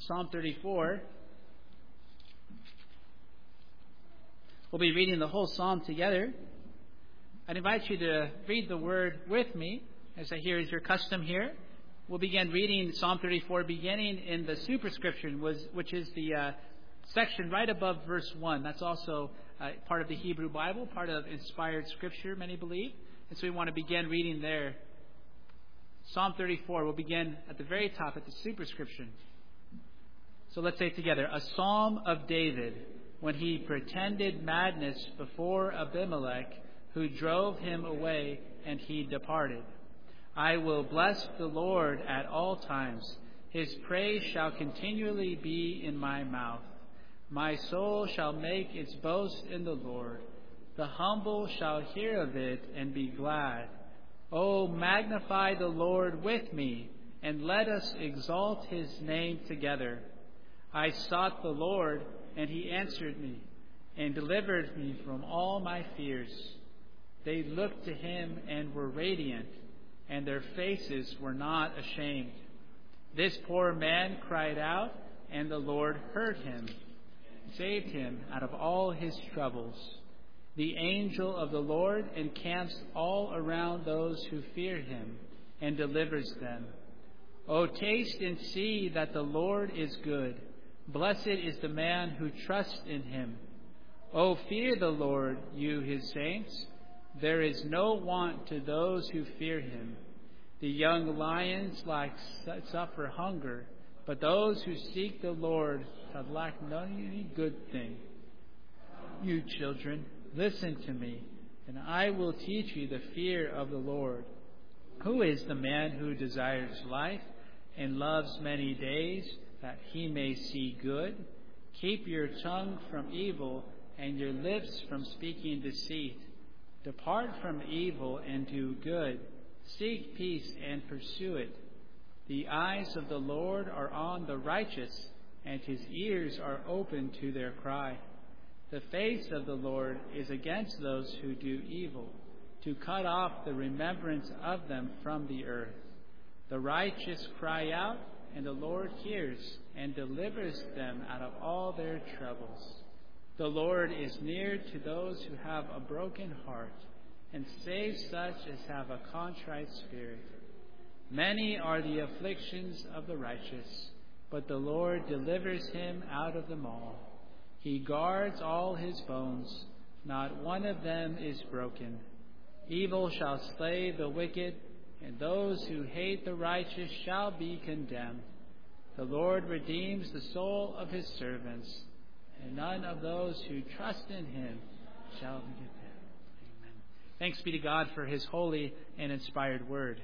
Psalm 34. We'll be reading the whole psalm together. I'd invite you to read the word with me, as I hear is your custom here. We'll begin reading Psalm 34, beginning in the superscription, which is the section right above verse 1. That's also part of the Hebrew Bible, part of inspired scripture, many believe. And so we want to begin reading there. Psalm 34, we'll begin at the very top at the superscription. So let's say it together. A psalm of David, when he pretended madness before Abimelech, who drove him away, and he departed. I will bless the Lord at all times. His praise shall continually be in my mouth. My soul shall make its boast in the Lord. The humble shall hear of it and be glad. Oh, magnify the Lord with me, and let us exalt his name together. I sought the Lord, and he answered me, and delivered me from all my fears. They looked to him and were radiant, and their faces were not ashamed. This poor man cried out, and the Lord heard him, saved him out of all his troubles. The angel of the Lord encamps all around those who fear him, and delivers them. Oh, taste and see that the Lord is good. Blessed is the man who trusts in him. Oh, fear the Lord, you his saints. There is no want to those who fear him. The young lions suffer hunger, but those who seek the Lord have lacked any good thing. You children, listen to me, and I will teach you the fear of the Lord. Who is the man who desires life and loves many days, that he may see good? Keep your tongue from evil and your lips from speaking deceit. Depart from evil and do good. Seek peace and pursue it. The eyes of the Lord are on the righteous, and his ears are open to their cry. The face of the Lord is against those who do evil, to cut off the remembrance of them from the earth. The righteous cry out, and the Lord hears and delivers them out of all their troubles. The Lord is near to those who have a broken heart, and saves such as have a contrite spirit. Many are the afflictions of the righteous, but the Lord delivers him out of them all. He guards all his bones, not one of them is broken. Evil shall slay the wicked, and those who hate the righteous shall be condemned. The Lord redeems the soul of his servants, and none of those who trust in him shall be condemned. Amen. Thanks be to God for his holy and inspired word.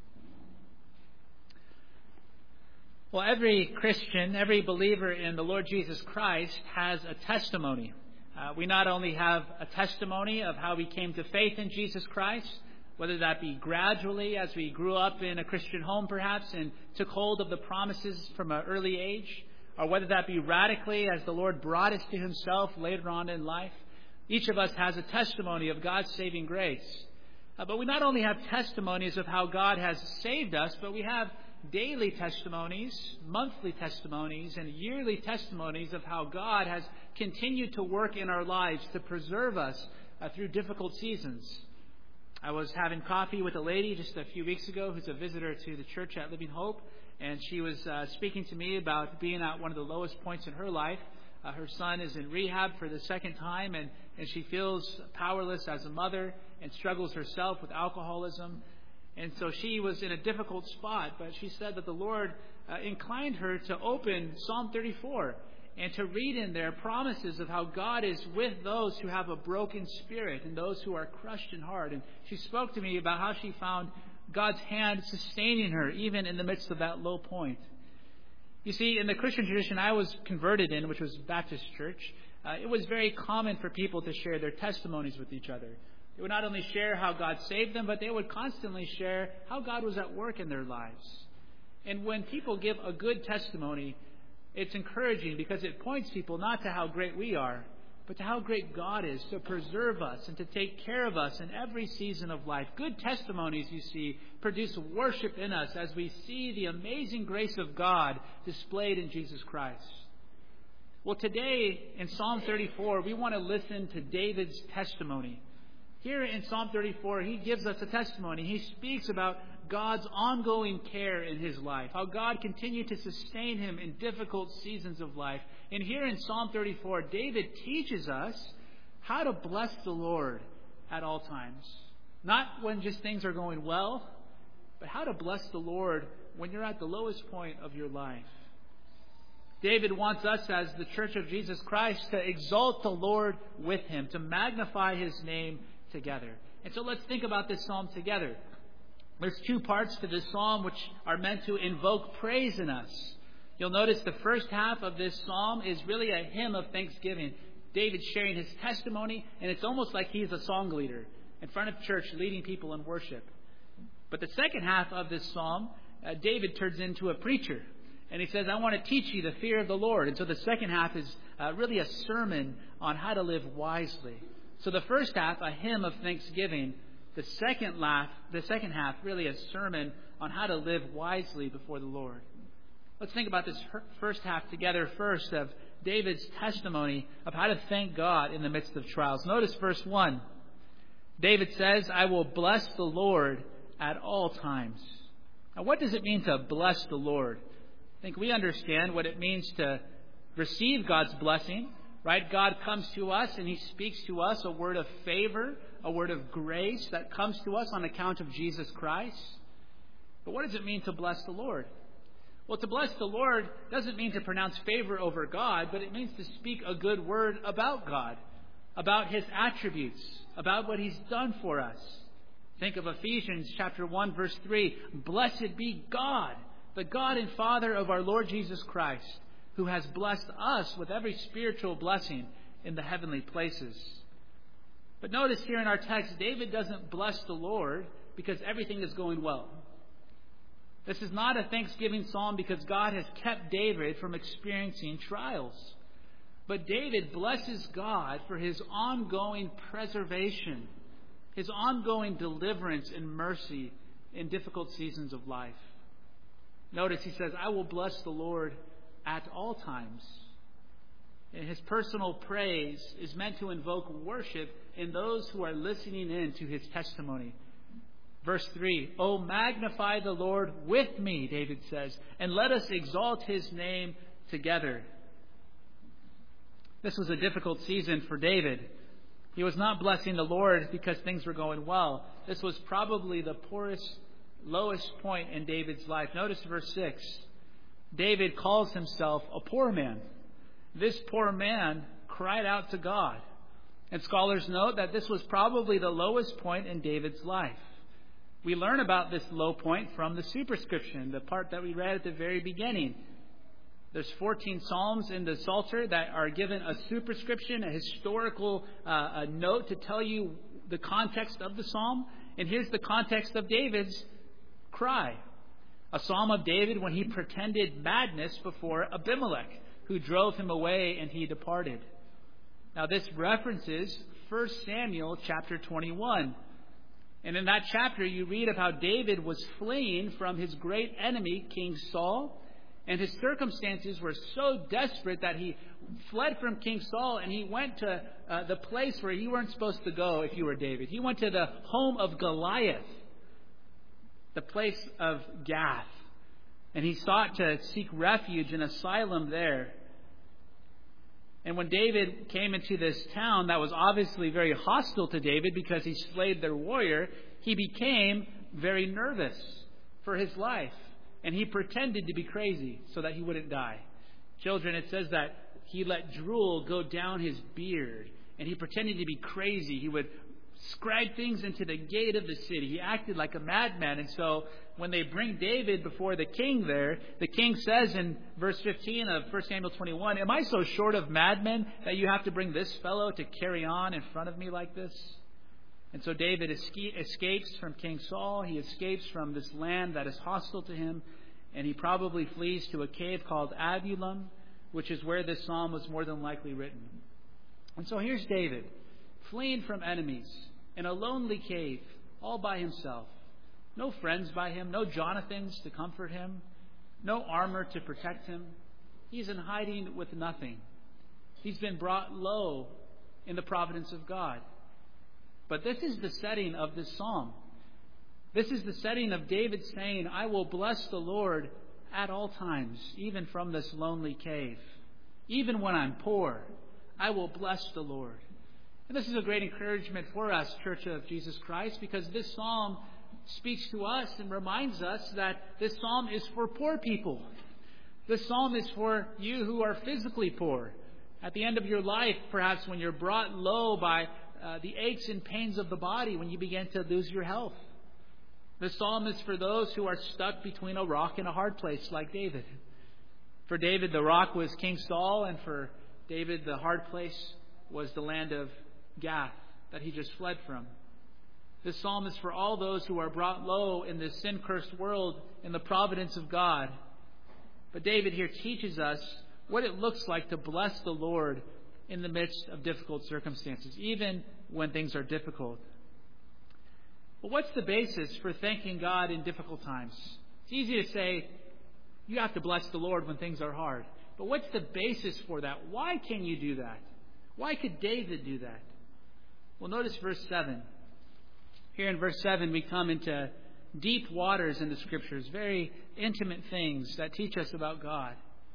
Well, every Christian, every believer in the Lord Jesus Christ has a testimony. We not only have a testimony of how we came to faith in Jesus Christ, whether that be gradually as we grew up in a Christian home perhaps and took hold of the promises from an early age, or whether that be radically as the Lord brought us to himself later on in life. Each of us has a testimony of God's saving grace. But we not only have testimonies of how God has saved us, but we have daily testimonies, monthly testimonies, and yearly testimonies of how God has continued to work in our lives to preserve us through difficult seasons. I was having coffee with a lady just a few weeks ago who's a visitor to the church at Living Hope, and she was speaking to me about being at one of the lowest points in her life. Her son is in rehab for the second time, and she feels powerless as a mother and struggles herself with alcoholism. And so she was in a difficult spot, but she said that the Lord inclined her to open Psalm 34 and to read in there promises of how God is with those who have a broken spirit and those who are crushed in heart. And she spoke to me about how she found God's hand sustaining her even in the midst of that low point. You see, in the Christian tradition I was converted in, which was Baptist church, it was very common for people to share their testimonies with each other. They would not only share how God saved them, but they would constantly share how God was at work in their lives. And when people give a good testimony, it's encouraging because it points people not to how great we are, but to how great God is to preserve us and to take care of us in every season of life. Good testimonies, you see, produce worship in us as we see the amazing grace of God displayed in Jesus Christ. Well, today in Psalm 34, we want to listen to David's testimony. Here in Psalm 34, he gives us a testimony. He speaks about God's ongoing care in his life, how God continued to sustain him in difficult seasons of life. And here in Psalm 34, David teaches us how to bless the Lord at all times. Not when just things are going well, but how to bless the Lord when you're at the lowest point of your life. David wants us as the Church of Jesus Christ to exalt the Lord with him, to magnify his name together. And so let's think about this psalm together. There's two parts to this psalm which are meant to invoke praise in us. You'll notice the first half of this psalm is really a hymn of thanksgiving. David's sharing his testimony, and it's almost like he's a song leader in front of church leading people in worship. But the second half of this psalm, David turns into a preacher. And he says, I want to teach you the fear of the Lord. And so the second half is really a sermon on how to live wisely. So the first half, a hymn of thanksgiving. The second half, really a sermon on how to live wisely before the Lord. Let's think about this first half together first of David's testimony of how to thank God in the midst of trials. Notice verse 1. David says, I will bless the Lord at all times. Now, what does it mean to bless the Lord? I think we understand what it means to receive God's blessing, right? God comes to us and he speaks to us a word of favor, a word of grace that comes to us on account of Jesus Christ. But what does it mean to bless the Lord? Well, to bless the Lord doesn't mean to pronounce favor over God, but it means to speak a good word about God, about his attributes, about what he's done for us. Think of Ephesians chapter 1, verse 3. Blessed be God, the God and Father of our Lord Jesus Christ, who has blessed us with every spiritual blessing in the heavenly places. But notice here in our text, David doesn't bless the Lord because everything is going well. This is not a thanksgiving psalm because God has kept David from experiencing trials. But David blesses God for his ongoing preservation, his ongoing deliverance and mercy in difficult seasons of life. Notice he says, I will bless the Lord at all times. And his personal praise is meant to invoke worship in those who are listening in to his testimony. Verse 3, Oh, magnify the Lord with me, David says, and let us exalt his name together. This was a difficult season for David. He was not blessing the Lord because things were going well. This was probably the lowest point in David's life. Notice verse 6. David calls himself a poor man. This poor man cried out to God. And scholars note that this was probably the lowest point in David's life. We learn about this low point from the superscription, the part that we read at the very beginning. There's 14 psalms in the Psalter that are given a superscription, a historical note to tell you the context of the psalm. And here's the context of David's cry. A psalm of David when he pretended madness before Abimelech, who drove him away and he departed. Now this references 1 Samuel chapter 21. And in that chapter you read of how David was fleeing from his great enemy, King Saul. And his circumstances were so desperate that he fled from King Saul and he went to the place where you weren't supposed to go if you were David. He went to the home of Goliath, the place of Gath. And he sought to seek refuge and asylum there. And when David came into this town that was obviously very hostile to David because he slayed their warrior, he became very nervous for his life. And he pretended to be crazy so that he wouldn't die. Children, it says that he let drool go down his beard. And he pretended to be crazy. He would scribe things into the gate of the city. He acted like a madman. And so when they bring David before the king there, the king says in verse 15 of 1 Samuel 21, Am I so short of madmen that you have to bring this fellow to carry on in front of me like this? And so David escapes from King Saul. He escapes from this land that is hostile to him. And he probably flees to a cave called Adullam, which is where this psalm was more than likely written. And so here's David, fleeing from enemies in a lonely cave, all by himself. No friends by him, no Jonathans to comfort him, no armor to protect him. He's in hiding with nothing. He's been brought low in the providence of God. But this is the setting of this psalm. This is the setting of David saying, I will bless the Lord at all times, even from this lonely cave. Even when I'm poor, I will bless the Lord. And this is a great encouragement for us, Church of Jesus Christ, because this psalm speaks to us and reminds us that this psalm is for poor people. This psalm is for you who are physically poor. At the end of your life, perhaps when you're brought low by the aches and pains of the body, when you begin to lose your health. The psalm is for those who are stuck between a rock and a hard place, like David. For David, the rock was King Saul, and for David, the hard place was the land of Gath that he just fled from. This psalm is for all those who are brought low in this sin-cursed world in the providence of God. But David here teaches us what it looks like to bless the Lord in the midst of difficult circumstances, even when things are difficult. But what's the basis for thanking God in difficult times? It's easy to say, you have to bless the Lord when things are hard. But what's the basis for that? Why can you do that? Why could David do that? Well, notice verse 7. Here in verse 7, we come into deep waters in the Scriptures, very intimate things that teach us about God.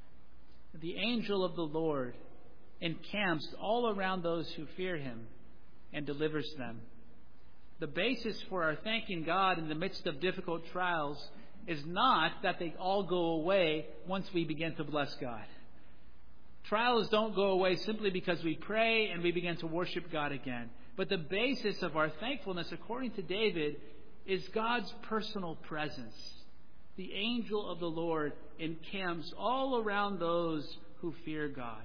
The angel of the Lord encamps all around those who fear him and delivers them. The basis for our thanking God in the midst of difficult trials is not that they all go away once we begin to bless God. Trials don't go away simply because we pray and we begin to worship God again. But the basis of our thankfulness, according to David, is God's personal presence. The angel of the Lord encamps all around those who fear God.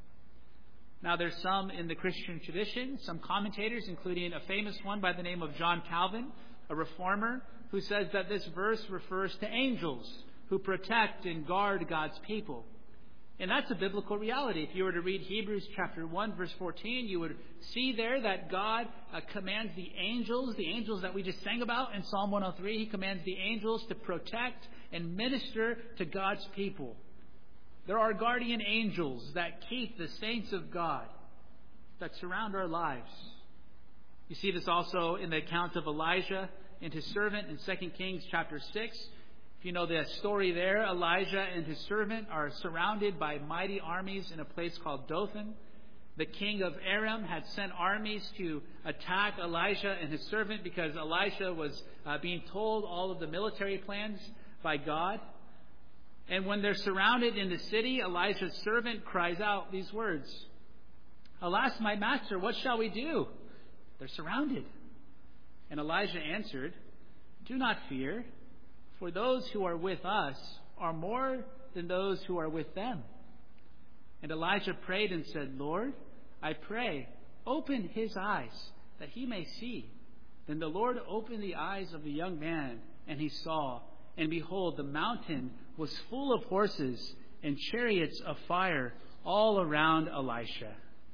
Now, there's some in the Christian tradition, some commentators, including a famous one by the name of John Calvin, a reformer, who says that this verse refers to angels who protect and guard God's people. And that's a biblical reality. If you were to read Hebrews chapter 1, verse 14, you would see there that God commands the angels that we just sang about in Psalm 103. He commands the angels to protect and minister to God's people. There are guardian angels that keep the saints of God, that surround our lives. You see this also in the account of Elijah and his servant in 2 Kings chapter 6. If you know the story there, Elijah and his servant are surrounded by mighty armies in a place called Dothan. The king of Aram had sent armies to attack Elijah and his servant because Elijah was being told all of the military plans by God. And when they're surrounded in the city, Elijah's servant cries out these words, "Alas, my master, what shall we do? They're surrounded." And Elijah answered, "Do not fear, for those who are with us are more than those who are with them." And Elijah prayed and said, "Lord, I pray, open his eyes that he may see." Then the Lord opened the eyes of the young man, and he saw. And behold, the mountain was full of horses and chariots of fire all around Elisha.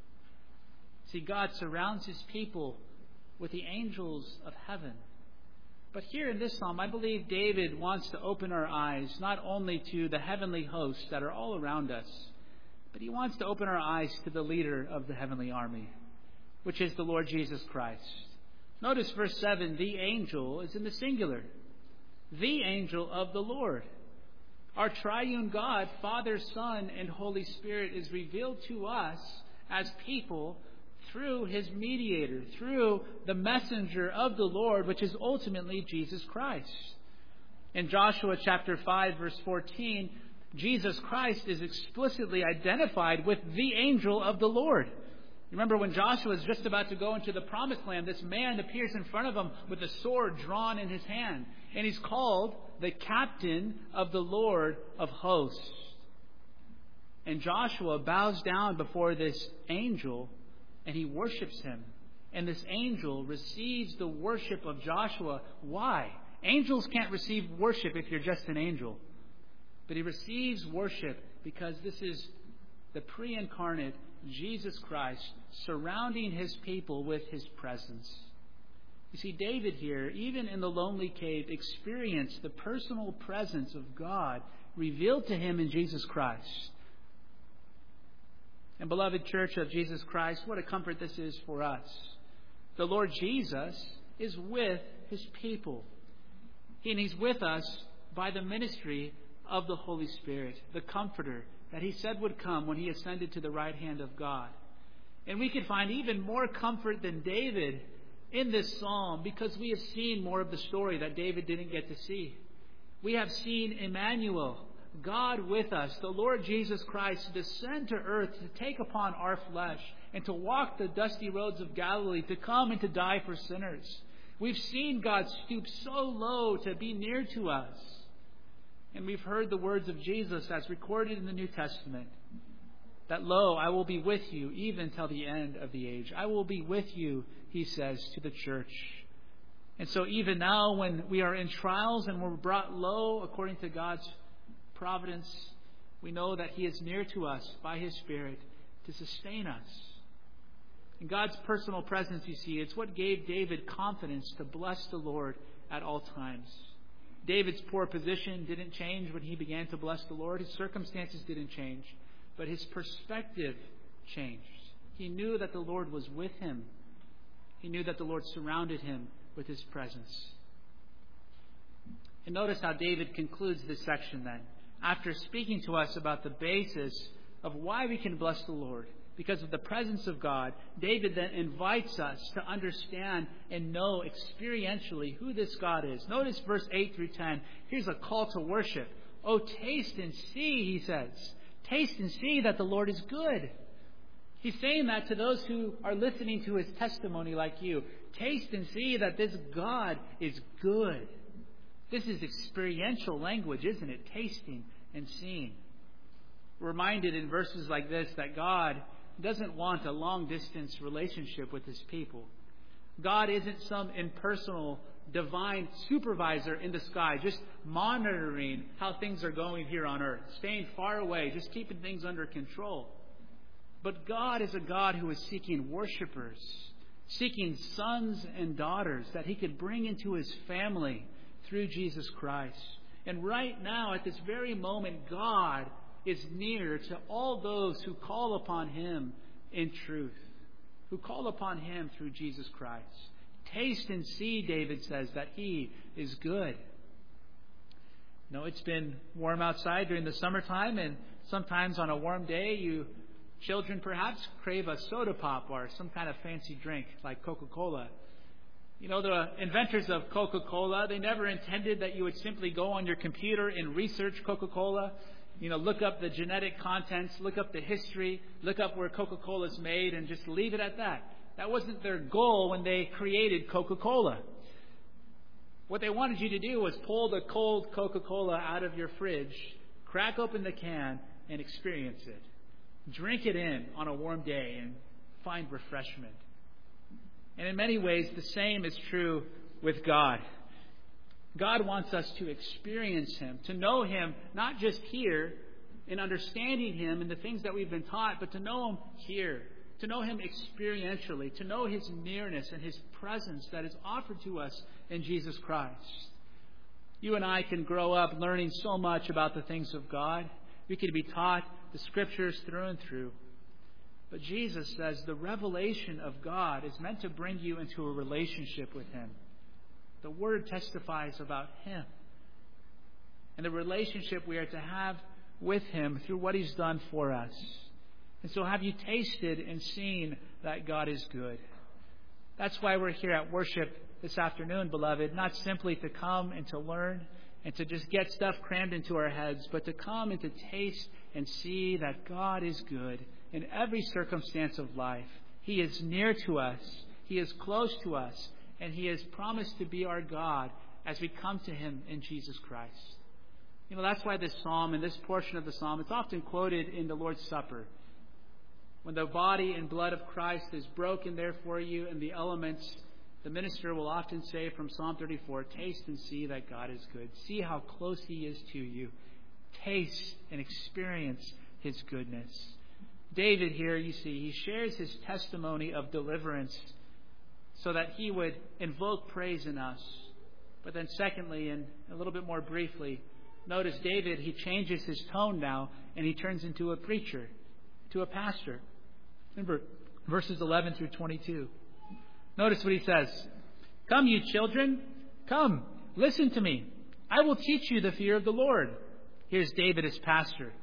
See, God surrounds his people with the angels of heaven. But here in this psalm, I believe David wants to open our eyes not only to the heavenly hosts that are all around us, but he wants to open our eyes to the leader of the heavenly army, which is the Lord Jesus Christ. Notice verse 7, the angel is in the singular. The angel of the Lord. Our triune God, Father, Son, and Holy Spirit is revealed to us as people through his mediator, through the messenger of the Lord, which is ultimately Jesus Christ. In Joshua chapter 5, verse 14, Jesus Christ is explicitly identified with the angel of the Lord. Remember when Joshua is just about to go into the promised land, this man appears in front of him with a sword drawn in his hand. And he's called the captain of the Lord of hosts. And Joshua bows down before this angel and he worships him. And this angel receives the worship of Joshua. Why? Angels can't receive worship if you're just an angel. But he receives worship because this is the pre-incarnate Jesus Christ surrounding his people with his presence. You see, David here, even in the lonely cave, experienced the personal presence of God revealed to him in Jesus Christ. And beloved church of Jesus Christ, what a comfort this is for us. The Lord Jesus is with his people. And he's with us by the ministry of the Holy Spirit, the Comforter that he said would come when he ascended to the right hand of God. And we can find even more comfort than David in this psalm because we have seen more of the story that David didn't get to see. We have seen Emmanuel, God with us, the Lord Jesus Christ, descend to earth to take upon our flesh and to walk the dusty roads of Galilee, to come and to die for sinners. We've seen God stoop so low to be near to us. And we've heard the words of Jesus as recorded in the New Testament, that, lo, I will be with you even till the end of the age. I will be with you, he says to the church. And so even now when we are in trials and we're brought low according to God's providence, we know that he is near to us by his Spirit to sustain us. And God's personal presence, you see, it's what gave David confidence to bless the Lord at all times. David's poor position didn't change when he began to bless the Lord. His circumstances didn't change, but his perspective changed. He knew that the Lord was with him. He knew that the Lord surrounded him with his presence. And notice how David concludes this section then. After speaking to us about the basis of why we can bless the Lord, because of the presence of God, David then invites us to understand and know experientially who this God is. Notice verse 8 through 10. Here's a call to worship. Oh, taste and see, he says. Taste and see that the Lord is good. He's saying that to those who are listening to his testimony like you. Taste and see that this God is good. This is experiential language, isn't it? Tasting and seeing. We're reminded in verses like this that God doesn't want a long-distance relationship with his people. God isn't some impersonal divine supervisor in the sky, just monitoring how things are going here on earth, staying far away, just keeping things under control. But God is a God who is seeking worshipers, seeking sons and daughters that he could bring into his family through Jesus Christ. And right now, at this very moment, God is near to all those who call upon him in truth, who call upon him through Jesus Christ. Taste and see, David says, that he is good. No, it's been warm outside during the summertime, and sometimes on a warm day, children perhaps crave a soda pop or some kind of fancy drink like Coca-Cola. You know, the inventors of Coca-Cola, they never intended that you would simply go on your computer and research Coca-Cola. You know, look up the genetic contents, look up the history, look up where Coca-Cola is made, and just leave it at that. That wasn't their goal when they created Coca-Cola. What they wanted you to do was pull the cold Coca-Cola out of your fridge, crack open the can, and experience it. Drink it in on a warm day and find refreshment. And in many ways, the same is true with God. God wants us to experience him, to know him, not just here in understanding him and the things that we've been taught, but to know him here, to know him experientially, to know his nearness and his presence that is offered to us in Jesus Christ. You and I can grow up learning so much about the things of God. We can be taught the scriptures through and through. But Jesus says the revelation of God is meant to bring you into a relationship with him. The Word testifies about him and the relationship we are to have with him through what he's done for us. And so have you tasted and seen that God is good? That's why we're here at worship this afternoon, beloved, not simply to come and to learn and to just get stuff crammed into our heads, but to come and to taste and see that God is good in every circumstance of life. He is near to us. He is close to us. And he has promised to be our God as we come to him in Jesus Christ. You know, that's why this psalm and this portion of the psalm, it's often quoted in the Lord's Supper. When the body and blood of Christ is broken there for you and the elements, the minister will often say from Psalm 34, taste and see that God is good. See how close he is to you. Taste and experience his goodness. David here, you see, he shares his testimony of deliverance so that he would invoke praise in us. But then secondly, and a little bit more briefly, notice David, he changes his tone now and he turns into a preacher, to a pastor. Remember, verses 11 through 22. Notice what he says. Come, you children, come, listen to me. I will teach you the fear of the Lord. Here's David as pastor.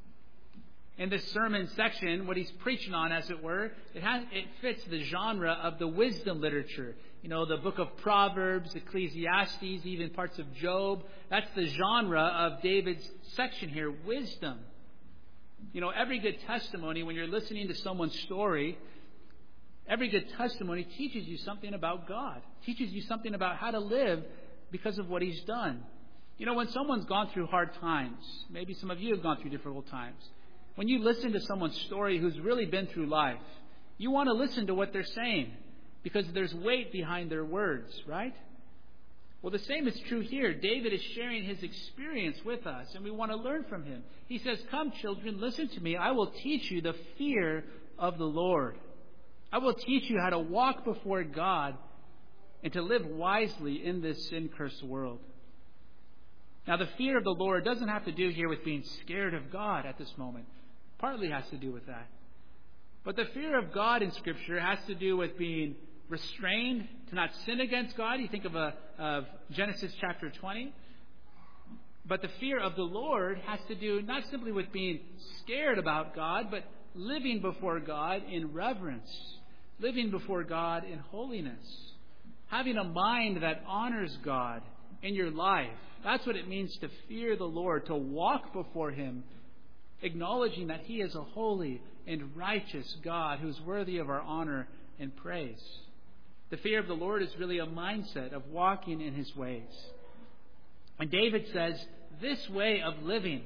In this sermon section, what he's preaching on, as it were, it fits the genre of the wisdom literature. You know, the book of Proverbs, Ecclesiastes, even parts of Job. That's the genre of David's section here, wisdom. You know, every good testimony, when you're listening to someone's story, every good testimony teaches you something about God, teaches you something about how to live because of what He's done. You know, when someone's gone through hard times, maybe some of you have gone through difficult times, when you listen to someone's story who's really been through life, you want to listen to what they're saying because there's weight behind their words, right? Well, the same is true here. David is sharing his experience with us, and we want to learn from him. He says, come, children, listen to me. I will teach you the fear of the Lord. I will teach you how to walk before God and to live wisely in this sin-cursed world. Now, the fear of the Lord doesn't have to do here with being scared of God at this moment. Partly has to do with that. But the fear of God in Scripture has to do with being restrained to not sin against God. You think of Genesis chapter 20. But the fear of the Lord has to do not simply with being scared about God, but living before God in reverence, living before God in holiness, having a mind that honors God in your life. That's what it means to fear the Lord, to walk before Him, acknowledging that He is a holy and righteous God who's worthy of our honor and praise. The fear of the Lord is really a mindset of walking in His ways. And David says, this way of living,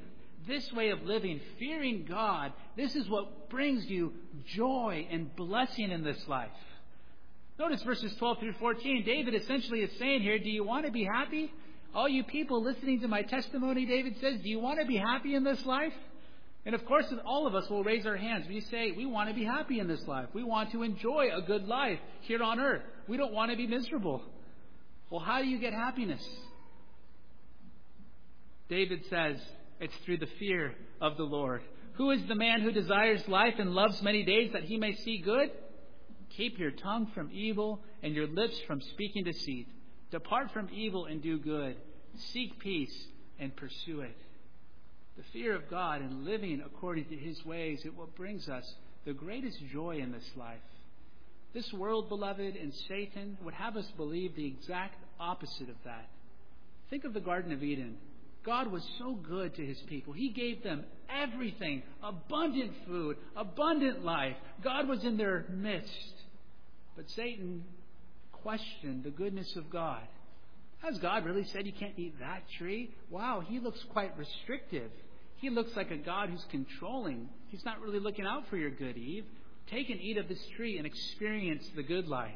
fearing God, this is what brings you joy and blessing in this life. Notice verses 12 through 14. David essentially is saying here, do you want to be happy? All you people listening to my testimony, David says, do you want to be happy in this life? And of course, all of us will raise our hands. We say, we want to be happy in this life. We want to enjoy a good life here on earth. We don't want to be miserable. Well, how do you get happiness? David says, it's through the fear of the Lord. Who is the man who desires life and loves many days that he may see good? Keep your tongue from evil and your lips from speaking deceit. Depart from evil and do good. Seek peace and pursue it. The fear of God and living according to His ways is what brings us the greatest joy in this life. This world, beloved, and Satan would have us believe the exact opposite of that. Think of the Garden of Eden. God was so good to His people. He gave them everything, abundant food, abundant life. God was in their midst. But Satan questioned the goodness of God. Has God really said you can't eat that tree? Wow, He looks quite restrictive. He looks like a God who's controlling. He's not really looking out for your good, Eve. Take and eat of this tree and experience the good life.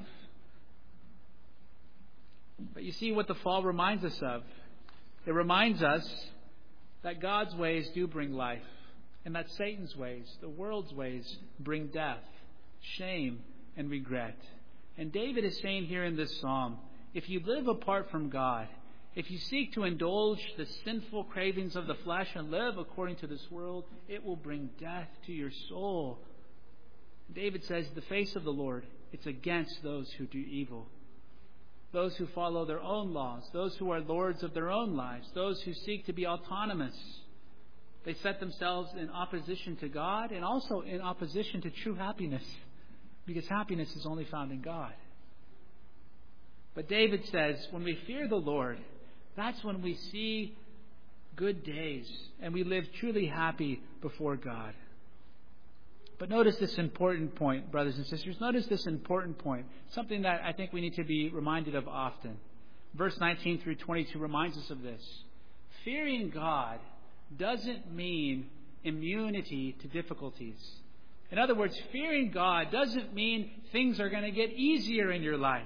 But you see what the fall reminds us of. It reminds us that God's ways do bring life, and that Satan's ways, the world's ways, bring death, shame, and regret. And David is saying here in this psalm, if you live apart from God, if you seek to indulge the sinful cravings of the flesh and live according to this world, it will bring death to your soul. David says, the face of the Lord, it's against those who do evil. Those who follow their own laws, those who are lords of their own lives, those who seek to be autonomous. They set themselves in opposition to God and also in opposition to true happiness, because happiness is only found in God. But David says, when we fear the Lord, that's when we see good days and we live truly happy before God. But notice this important point, brothers and sisters. Notice this important point. Something that I think we need to be reminded of often. Verse 19 through 22 reminds us of this. Fearing God doesn't mean immunity to difficulties. In other words, fearing God doesn't mean things are going to get easier in your life.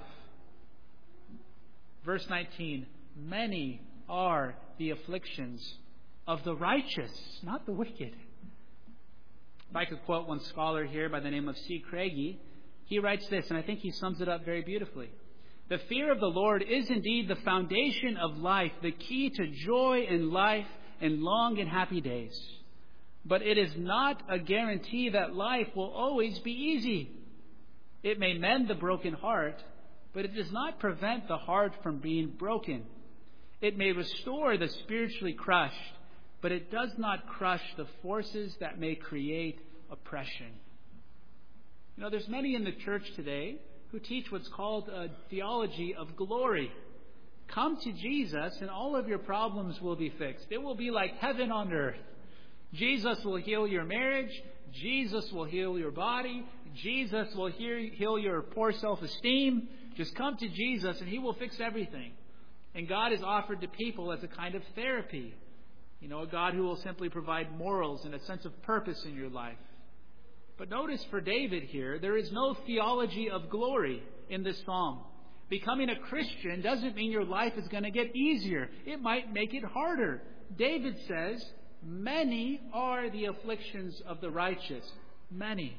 Verse 19, many are the afflictions of the righteous, not the wicked. If I could quote one scholar here by the name of C. Craigie, he writes this, and I think he sums it up very beautifully. The fear of the Lord is indeed the foundation of life, the key to joy in life and long and happy days. But it is not a guarantee that life will always be easy. It may mend the broken heart, but it does not prevent the heart from being broken. It may restore the spiritually crushed, but it does not crush the forces that may create oppression. You know, there's many in the church today who teach what's called a theology of glory. Come to Jesus and all of your problems will be fixed. It will be like heaven on earth. Jesus will heal your marriage. Jesus will heal your body. Jesus will heal your poor self-esteem. Just come to Jesus and He will fix everything. And God is offered to people as a kind of therapy. You know, a God who will simply provide morals and a sense of purpose in your life. But notice for David here, there is no theology of glory in this psalm. Becoming a Christian doesn't mean your life is going to get easier. It might make it harder. David says, many are the afflictions of the righteous. Many.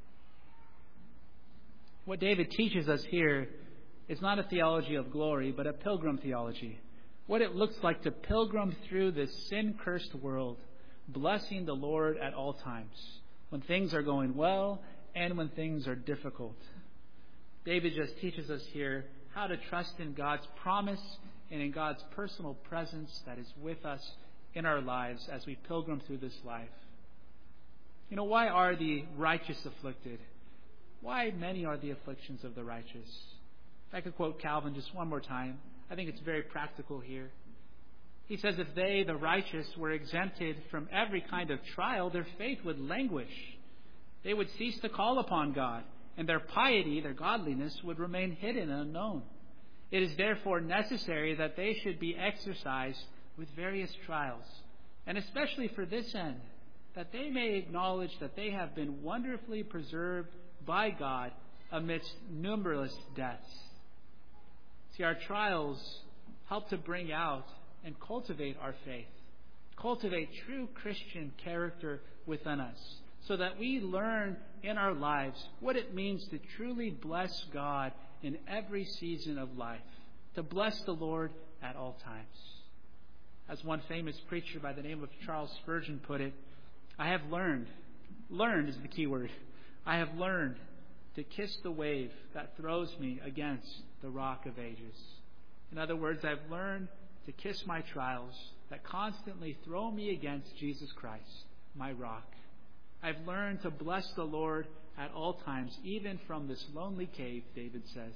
What David teaches us here is not a theology of glory, but a pilgrim theology. What it looks like to pilgrim through this sin-cursed world, blessing the Lord at all times, when things are going well and when things are difficult. David just teaches us here how to trust in God's promise and in God's personal presence that is with us in our lives as we pilgrim through this life. You know, why are the righteous afflicted? Why many are the afflictions of the righteous? If I could quote Calvin just one more time, I think it's very practical here. He says, if they, the righteous, were exempted from every kind of trial, their faith would languish. They would cease to call upon God, and their piety, their godliness, would remain hidden and unknown. It is therefore necessary that they should be exercised with various trials, and especially for this end, that they may acknowledge that they have been wonderfully preserved by God amidst numberless deaths. See, our trials help to bring out and cultivate our faith, cultivate true Christian character within us, so that we learn in our lives what it means to truly bless God in every season of life, to bless the Lord at all times. As one famous preacher by the name of Charles Spurgeon put it, I have learned is the key word, I have learned to kiss the wave that throws me against the rock of ages. In other words, I've learned to kiss my trials that constantly throw me against Jesus Christ, my rock. I've learned to bless the Lord at all times, even from this lonely cave, David says.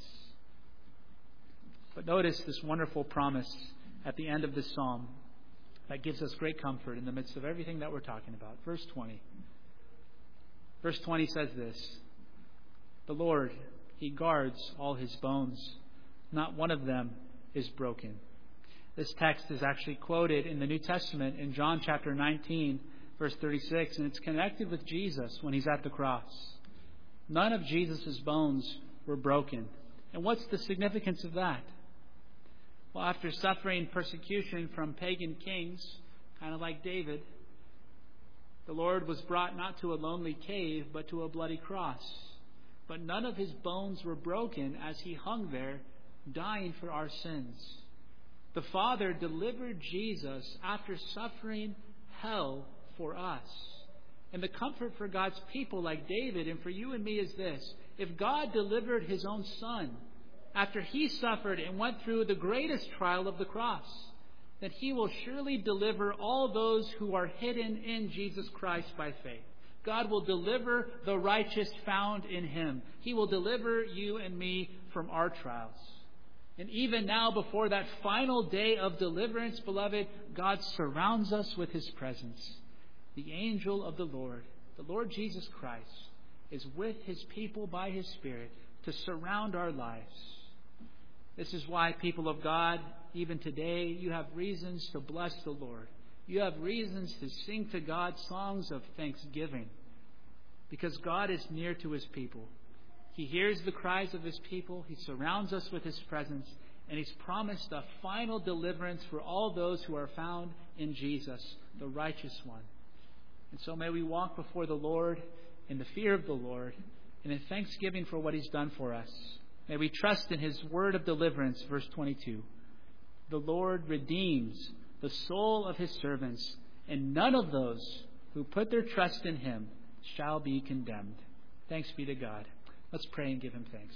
But notice this wonderful promise at the end of this psalm that gives us great comfort in the midst of everything that we're talking about. Verse 20. Verse 20 says this, the Lord, He guards all His bones. Not one of them is broken. This text is actually quoted in the New Testament in John chapter 19, verse 36, and it's connected with Jesus when He's at the cross. None of Jesus' bones were broken. And what's the significance of that? Well, after suffering persecution from pagan kings, kind of like David, the Lord was brought not to a lonely cave, but to a bloody cross. But none of His bones were broken as He hung there, dying for our sins. The Father delivered Jesus after suffering hell for us. And the comfort for God's people like David and for you and me is this. If God delivered His own Son after He suffered and went through the greatest trial of the cross, then He will surely deliver all those who are hidden in Jesus Christ by faith. God will deliver the righteous found in Him. He will deliver you and me from our trials. And even now, before that final day of deliverance, beloved, God surrounds us with His presence. The angel of the Lord Jesus Christ, is with His people by His Spirit to surround our lives. This is why, people of God, even today, you have reasons to bless the Lord. You have reasons to sing to God songs of thanksgiving, because God is near to His people. He hears the cries of His people. He surrounds us with His presence, and He's promised a final deliverance for all those who are found in Jesus, the righteous one. And so may we walk before the Lord in the fear of the Lord and in thanksgiving for what He's done for us. May we trust in His word of deliverance, verse 22. The Lord redeems the soul of His servants, and none of those who put their trust in Him shall be condemned. Thanks be to God. Let's pray and give Him thanks.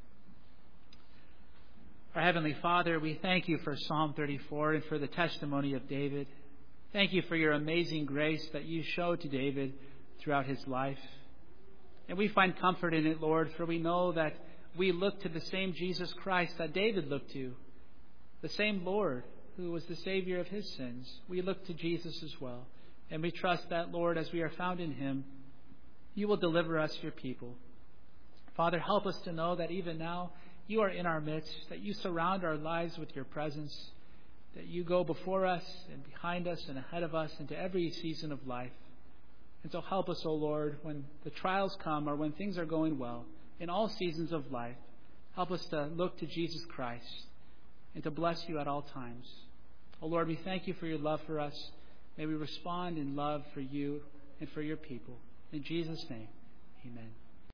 Our Heavenly Father, we thank You for Psalm 34 and for the testimony of David. Thank You for Your amazing grace that You showed to David throughout his life. And we find comfort in it, Lord, for we know that we look to the same Jesus Christ that David looked to, the same Lord who was the Savior of his sins. We look to Jesus as well. And we trust that, Lord, as we are found in Him, You will deliver us, Your people. Father, help us to know that even now You are in our midst, that You surround our lives with Your presence, that You go before us and behind us and ahead of us into every season of life. And so help us, O Lord, when the trials come or when things are going well, in all seasons of life, help us to look to Jesus Christ and to bless You at all times. O Lord, we thank You for Your love for us. May we respond in love for You and for Your people. In Jesus' name, amen.